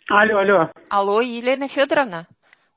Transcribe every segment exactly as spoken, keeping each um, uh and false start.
Алло, алло. Алло, Елена Федоровна?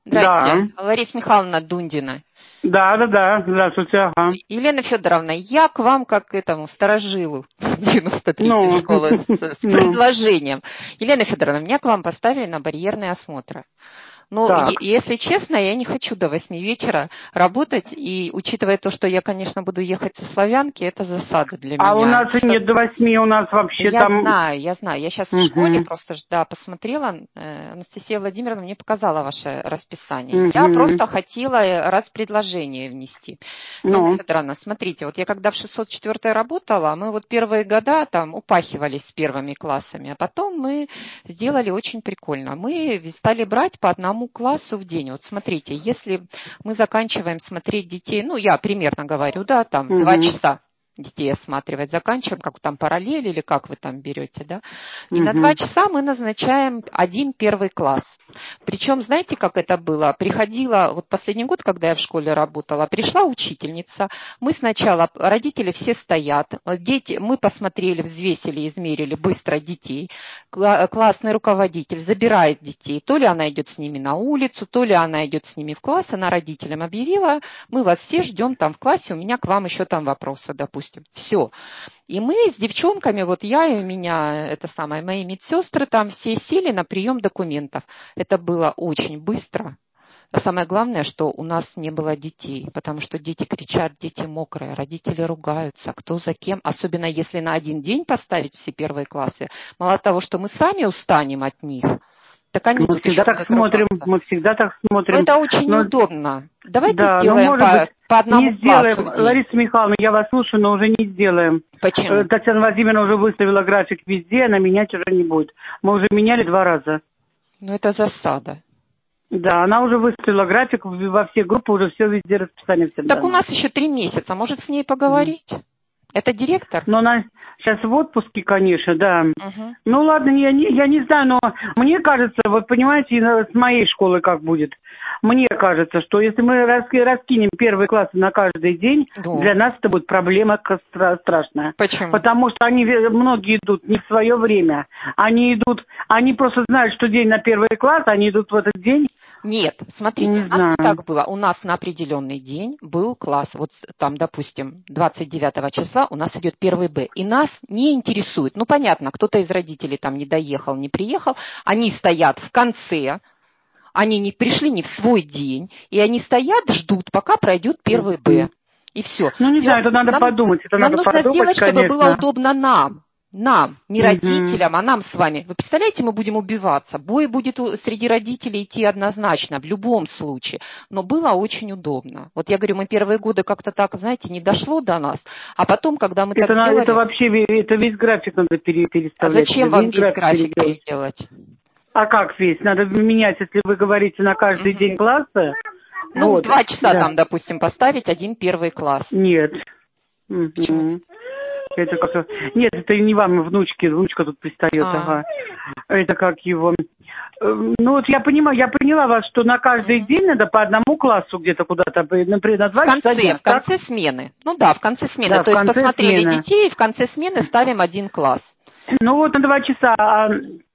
Да. Здрасте, Лариса Михайловна Дундина. Да, да, да. Здравствуйте, ага. Елена Федоровна, я к вам как к этому старожилу девяносто третьей Ну, школы с, с ну, предложением. Елена Федоровна, меня к вам поставили на барьерные осмотры. Ну, так. е- если честно, я не хочу до восьми вечера работать, и учитывая то, что я, конечно, буду ехать со Славянки, это засада для А у меня. нас и Что- нет до восьми, у нас вообще Я там... знаю, я знаю. Я сейчас в школе Угу, просто ж, да, посмотрела. э, Анастасия Владимировна мне показала ваше расписание. Я угу. просто хотела э, раз предложение внести. Елена Ну, Федоровна, смотрите, вот я когда в шестьсот четвёртой работала, мы вот первые года там упахивались с первыми классами, а потом мы сделали очень прикольно. Мы стали брать по одному классу в день. Вот смотрите, если мы заканчиваем смотреть детей, ну, я примерно говорю, да, там два угу, часа детей осматривать, заканчиваем, как там параллель или как вы там берете, да. И на два угу. часа мы назначаем один первый класс. Причем, знаете, как это было? Приходила, вот последний год, когда я в школе работала, пришла учительница, мы сначала, родители все стоят, дети, мы посмотрели, взвесили, измерили быстро детей, классный руководитель забирает детей, то ли она идет с ними на улицу, то ли она идет с ними в класс, она родителям объявила, мы вас все ждем там в классе, у меня к вам еще там вопросы, допустим. Все. И мы с девчонками, вот я и у меня, это самое, мои медсестры там все сели на прием документов. Это было очень быстро. А самое главное, что у нас не было детей, потому что дети кричат, дети мокрые, родители ругаются, кто за кем. Особенно если на один день поставить все первые классы. Мало того, что мы сами устанем от них, так они Мы тут всегда еще так будут смотрим, ругаться. мы всегда так Но смотрим. это очень Но, неудобно. Давайте да, ну, сделаем может быть, по, по одному не классу сделаем. в день. Лариса Михайловна, я вас слушаю, но уже не сделаем. Э, Почему? Татьяна Владимировна уже выставила график везде, она менять уже не будет. Мы уже меняли два раза. Ну, это засада. Да, она уже выставила график в- во все группы, уже все везде расписание всем Так у дано. нас еще три месяца. Может, с ней Мгм. поговорить? Это директор? Но она сейчас в отпуске, конечно, да. Угу. Ну ладно, я не, я не знаю, но мне кажется, вот понимаете, э, с моей школы как будет. Мне кажется, что если мы раски- раскинем первые классы на каждый день, Ну, для нас это будет проблема ка- стра- страшная. почему? Потому что они, ве- многие идут не в свое время. Они идут, они просто знают, что день на первый класс, они идут в этот день. Нет, смотрите, Не у нас не знаю. так было. У нас на определенный день был класс. Вот там, допустим, двадцать девятого числа у нас идет первый Б. И нас не интересует. Ну, понятно, кто-то из родителей там не доехал, не приехал. Они стоят в конце. Они не пришли не в свой день. И они стоят, ждут, пока пройдет первый Б. Мгм. И все. Ну не знаю, это надо Нам, подумать, это нам надо нужно подумать, сделать, чтобы было конечно. удобно нам. Нам, не Мгм. родителям, а нам с вами. Вы представляете, мы будем убиваться. Бой будет у- среди родителей идти однозначно, в любом случае. Но было очень удобно. Вот я говорю, мы первые годы как-то так, знаете, не дошло до нас. А потом, когда мы так Это, на- это сделали, вообще ве- это весь график надо пере- а переставлять, это зачем вам весь весь график график переделать. переделать? А как весь? Надо менять, если вы говорите на каждый Мгм. день класса. Ну, в Вот, два часа да. там, допустим, поставить один первый класс. Нет. Почему? Мгм. Это как... Нет, это не вам, внучки, внучка тут пристает, А, ага. Это как его... Э, Ну вот я понимаю, я поняла вас, что на каждый мгм. день надо по одному классу где-то куда-то, например, на В два часа конце, дня, в так? конце смены. Ну да, в конце смены. Да, в То есть конце посмотрели смены. детей, и в конце смены ставим один класс. Ну вот на два часа, а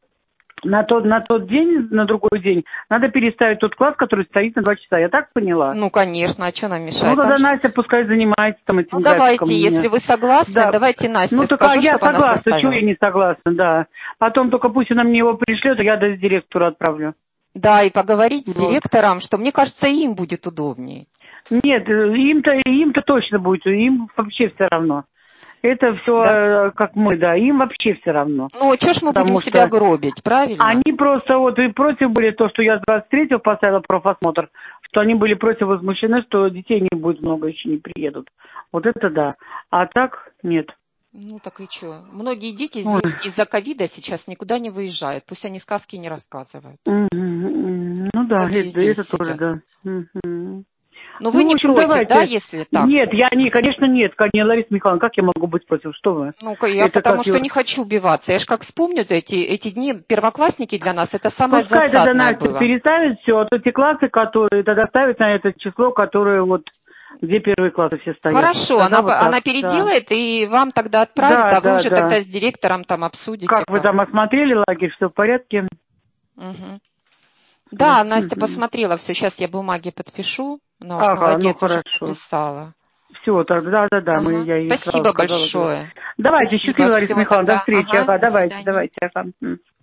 на тот, на тот день, на другой день, надо переставить тот класс, который стоит на два часа. Я так поняла? Ну, конечно, а что нам Ну, мешает? Там тогда же- Настя пускай занимается там этим Ну, графиком. давайте, если Мне. вы согласны, Да. давайте Насте Ну, так а скажу, я чтобы она согласна, чего составила. я не согласна, да. Потом только пусть она мне его пришлет, а я до директору отправлю. Да, и поговорить с Вот. директором, что мне кажется, им будет удобнее. Нет, э, им-то, им-то точно будет, им вообще все равно. Это Да? все как мы, да, им вообще все равно. Ну, что ж мы будем Потому себя что гробить, правильно? они просто вот и против были то, что я с двадцать третьего поставила профосмотр, что они были против возмущены, что детей не будет много, еще не приедут. Вот это да. А так нет. Ну, так и что? Многие дети, Ой. извините, из-за ковида сейчас никуда не выезжают. Пусть они сказки не рассказывают. Мгм, мгм. Ну да, Многие это, здесь это тоже, сидят. да. Мгм. Но вы Ну, в не общем, против, да, давайте. если так? Нет, я не, конечно, нет, конечно, Лариса Михайловна, как я могу быть против, что вы? Ну-ка, я Это потому как что его... не хочу убиваться. Я ж как вспомню эти, эти дни, первоклассники для нас, это самое Пускай тогда засадное Настя было. переставит все, вот эти классы, которые тогда ставят на это число, которое вот, где первые классы все стоят. Хорошо, Тогда она, вот так, она да. переделает и вам тогда отправит, Да, а вы да, уже да. тогда с директором там обсудите. Как вы Как. там осмотрели лагерь, все в порядке? Угу. Да, Да. Настя Угу. посмотрела все. Сейчас я бумаги подпишу. Она уж Ага, молодец, ну уже хорошо. подписала. Все, так, да, да, да, мы, Ага. я ей сразу Спасибо сказала. большое. Давайте, Спасибо. счастливо, Лариса Всего Михайловна, до тогда. встречи. Ага, Ага, до давайте, свидания. давайте. Ага.